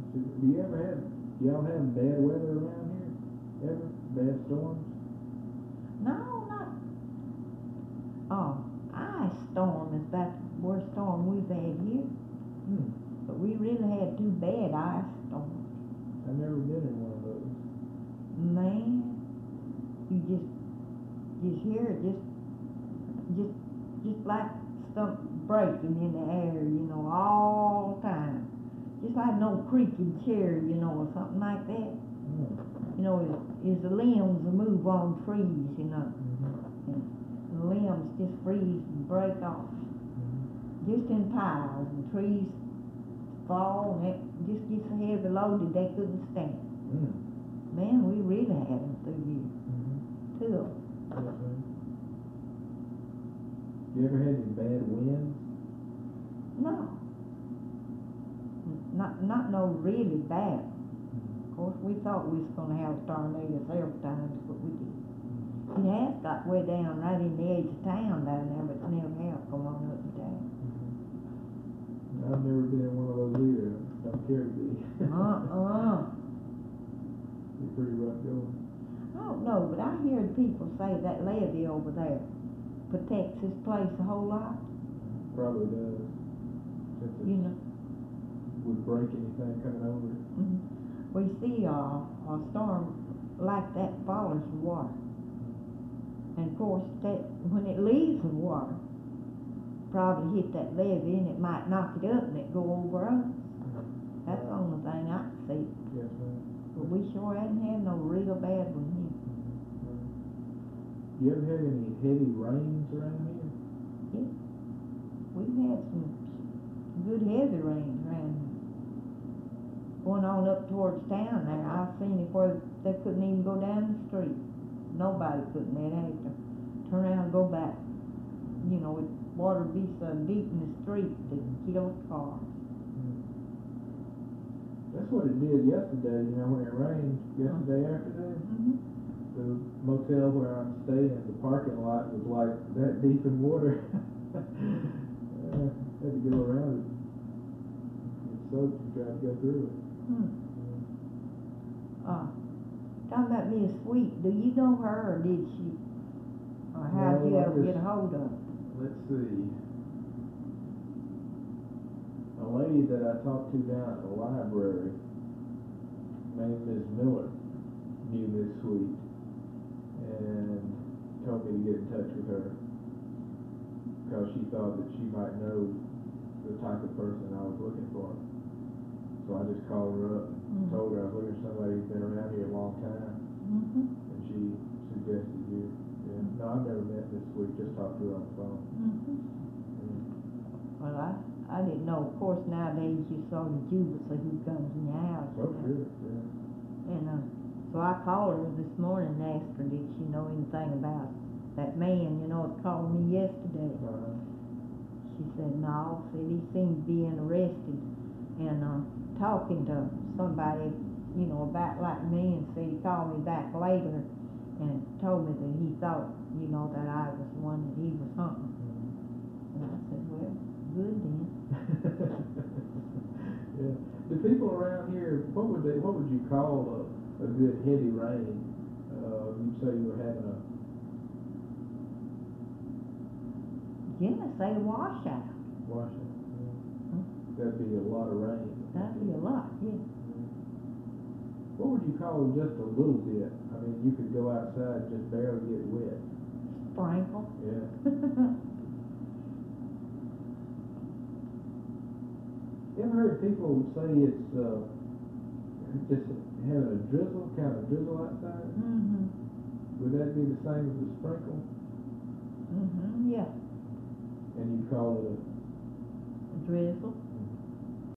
Do y'all have bad weather around here? Ever? Bad storms? No, not. Ice storm is about the worst storm we've had here. But we really had 2 bad ice storms. I've never been in one of those. Man, you just hear it just like something breaking in the air, all the time. Just like no creaking chair, or something like that. Is the limbs that move on trees, and the limbs just freeze and break off. Just in piles, and trees fall, and it just gets so heavy loaded they couldn't stand. Man, we really had them through here. 2 of them. You ever had any bad winds? No. Not no really bad. Of course, we thought we was going to have tornadoes several times, but we didn't. It has got way down right in the edge of town down there, but it's never have come on up and down. I've never been in one of those either. Don't care to be. It's pretty rough going. I don't know, but I hear people say that levee over there protects this place a whole lot. Probably does. Since it would break anything coming over it. We see a storm like that follows the water. And of course, that when it leaves the water, probably hit that levee and it might knock it up and it go over us. That's the only thing I can see. Yes, ma'am. But we sure hadn't had no real bad one here. You ever had any heavy rains around here? Yeah. We've had some good heavy rains around here. Going on up towards town there, I've seen it where they couldn't even go down the street. Nobody couldn't. They'd have to turn around and go back. Water would be so deep in the street that it killed cars. That's what it did yesterday, when it rained yesterday afternoon. The motel where I'm staying, the parking lot was like that deep in water. Had to go around it. Get soaked and try to go through it. Talking about Miss Sweet, do you know her, or did she? Or how did you ever get a hold of her? Let's see. A lady that I talked to down at the library, named Ms. Miller, knew Miss Sweet and told me to get in touch with her because she thought that she might know the type of person I was looking for. So I just called her up and told her I was looking for somebody who's been around here a long time. And she suggested you. Yeah. No, I've never met Miss Sweet, just talked to her on the phone. Well, I didn't know. Of course, nowadays you saw the Jubas who comes in your house. Oh, sure, yeah. And so I called her this morning and asked her, did she know anything about that man, that called me yesterday. She said, no, said he seemed being arrested and talking to somebody, about like me, and said he called me back later and told me that he thought, that I was the one that he was hunting. And I said, well, good then. Yeah. The people around here, what would you call a good heavy rain? You'd say you were having a... Yeah, say a washout. Washout. Yeah. That'd be a lot of rain. That'd be a lot, yeah. What would you call just a little bit? I mean, you could go outside and just barely get wet. Sprinkle. Yeah. You ever heard people say it's just having a drizzle, kind of drizzle outside? Would that be the same as a sprinkle? Yeah. And you call it a drizzle?